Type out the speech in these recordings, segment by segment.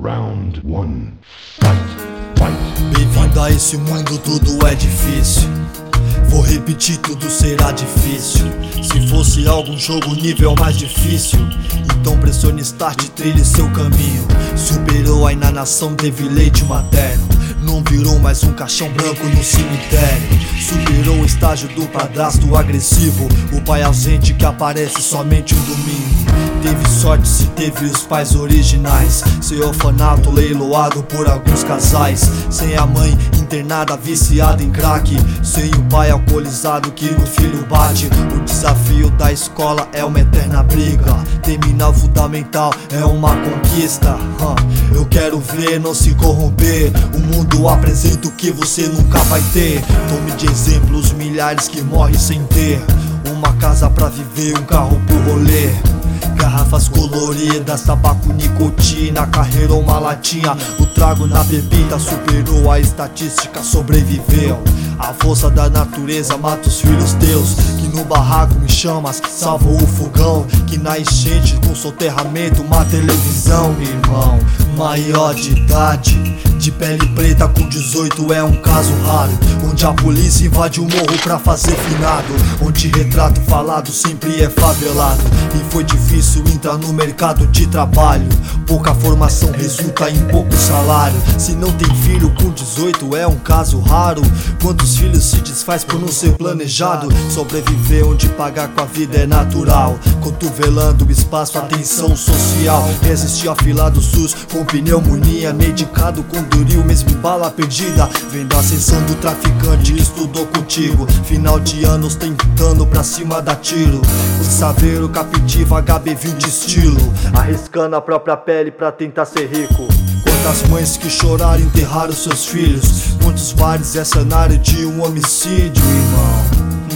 Round 1. Fight, fight. Bem-vindo a esse mundo, tudo é difícil. Vou repetir, tudo será difícil. Se fosse algum jogo nível mais difícil, então pressione start e trilhe seu caminho. Superou aí na nação, teve leite materno. Não virou mais um caixão branco no cemitério. Superou o estágio do padrasto agressivo, o pai ausente que aparece somente um domingo. Teve sorte se teve os pais originais. Seu orfanato leiloado por alguns casais. Sem a mãe internada viciada em crack. Sem o pai alcoolizado que no filho bate. O desafio da escola é uma eterna briga. Terminar o fundamental é uma conquista. Eu quero ver não se corromper. O mundo apresenta o que você nunca vai ter. Tome de exemplo os milhares que morrem sem ter uma casa pra viver, um carro pro rolê. Garrafas coloridas, tabaco, nicotina, carreira ou uma latinha. O trago na bebida superou a estatística, sobreviveu. A força da natureza mata os filhos teus. Que no barraco me chamas, salva o fogão. Que na enchente com soterramento uma televisão, irmão. Maior de idade, de pele preta com 18 é um caso raro. Onde a polícia invade o morro pra fazer finado. Onde retrato falado sempre é favelado. E foi difícil entrar no mercado de trabalho. Pouca formação resulta em pouco salário. Se não tem filho com 18 é um caso raro. Quantos filhos se desfaz por não ser planejado? Sobreviver onde pagar com a vida é natural. Cotovelando o espaço, atenção social. Resistir à fila do SUS com pneumonia. Medicado com Duril, mesmo em bala perdida. Vendo a ascensão do traficante que estudou contigo. Final de anos tentando pra cima da tiro. O saveiro captiva HB20 estilo. Arriscando a própria pele pra tentar ser rico. Quantas mães que choraram e enterraram seus filhos. Quantos bares é cenário de um homicídio, irmão.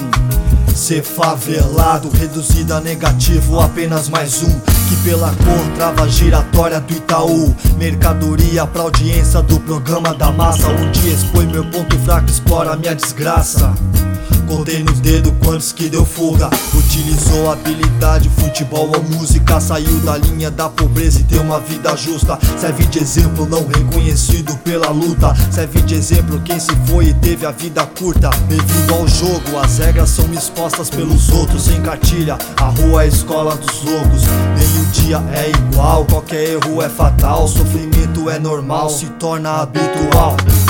Ser favelado, reduzido a negativo, apenas mais um. Que pela cor trava a giratória do Itaú. Mercadoria pra audiência do programa da massa. Onde expõe meu ponto fraco, explora minha desgraça. Contei nos dedos quantos que deu fuga. Utilizou habilidade, futebol ou música. Saiu da linha da pobreza e tem uma vida justa. Serve de exemplo não reconhecido pela luta. Serve de exemplo quem se foi e teve a vida curta. Bem-vindo ao jogo, as regras são expostas pelos outros. Sem cartilha, a rua é a escola dos loucos. Nem o dia é igual, qualquer erro é fatal. Sofrimento é normal, se torna habitual.